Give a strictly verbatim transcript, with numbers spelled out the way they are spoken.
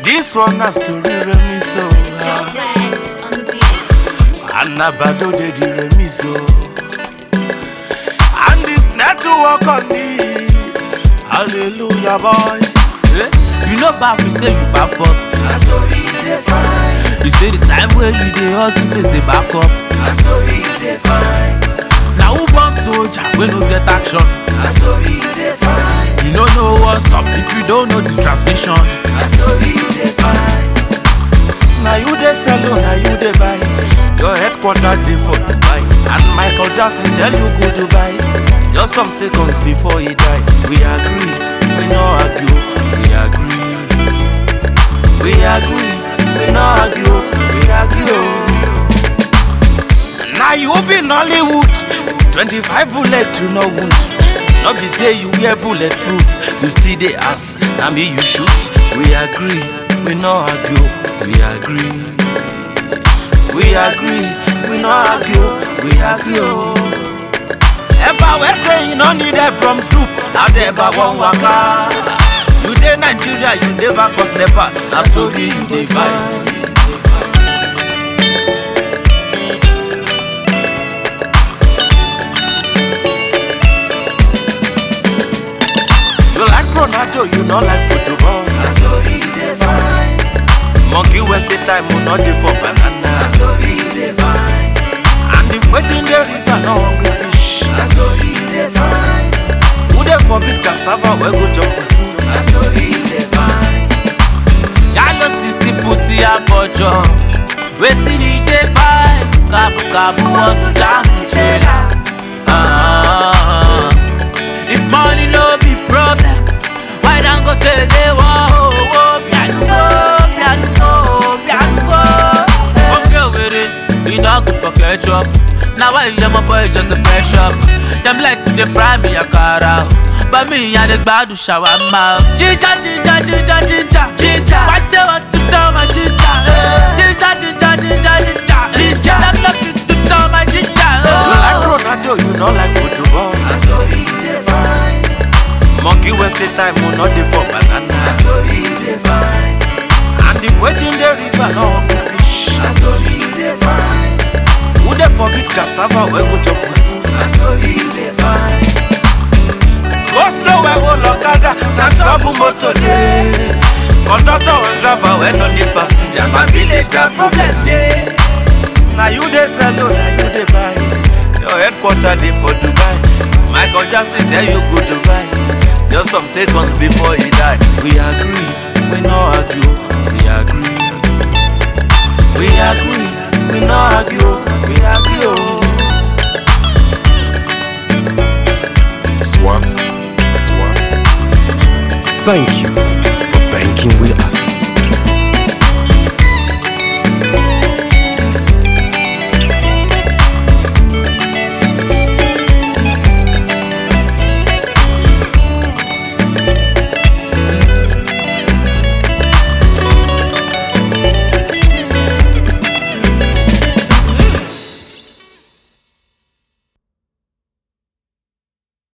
This one has to re-remiso. Anabado de di remiso. And this network on this. Hallelujah, boy. Eh? You know back we say you back up. A story you dey find. You say the time where you dey hard to face the back up. A story you dey find. Now who born soldier we no get action? A story you dey find. You don't know what's up if you don't know the transmission. A story you dey find. Now you dey sell, now you dey buy. Your headquarters dey for Dubai. And Michael Jackson tell you go Dubai. Just some seconds before he die. We agree, we no argue. We agree, we agree, we no argue. We agree. Now you be Nollywood. Twenty-five bullets to no wound. Not be say you wear bulletproof. You still dey ask, na me you shoot. We agree, we no argue. We agree, we agree, we no argue. We agree. Eba we say you no need help from soup. Now the eba won't waka. You dey Nigeria, you never cause never. Na story you dey find. You like Ronaldo, you not like football. A story you dey find. Monkey West time, we not dey for banana. A story you dey find. And if waiting the river, no hungry fish. A story you dey find. Who dey forbid cassava, we go chop fufu. A story you dey find. Yalo sisi puti abojo. Wetin he dey find? Kabu kabu want to jam trailer. Ah, if money no be problem, why don't go tell the war? Oh, piano, piano, piano. Okay with it, we not good for ketchup. Now why you my boy just a fresh up? Them like to dey fry me a cara. But me and the badu shawarma. Ginger, ginger, ginger, ginger, ginger. Why they want to tell my ginger? Ginger, ginger, ginger, ginger, ginger. Them love you to tell my ginger. You like Ronaldo, you not like football. A story you dey find. Monkey West time, we not dey for banana. A story you dey find. And if waiting the river, no hungry fish. A story you dey find. Who dey forbid cassava, we go chop fufu. A story you dey find. Go slow, we go Okada, na trouble motor dey. Conductor and driver, we no need passenger. My village got problem dey. Now you dey sell, now you dey buy. Your headquarters dey for Dubai. Michael Jackson tell you go Dubai. Just some seconds before he die. We agree, we no argue. We agree, we agree, we no argue. We agree. Swaps, swaps. Thank you for banking with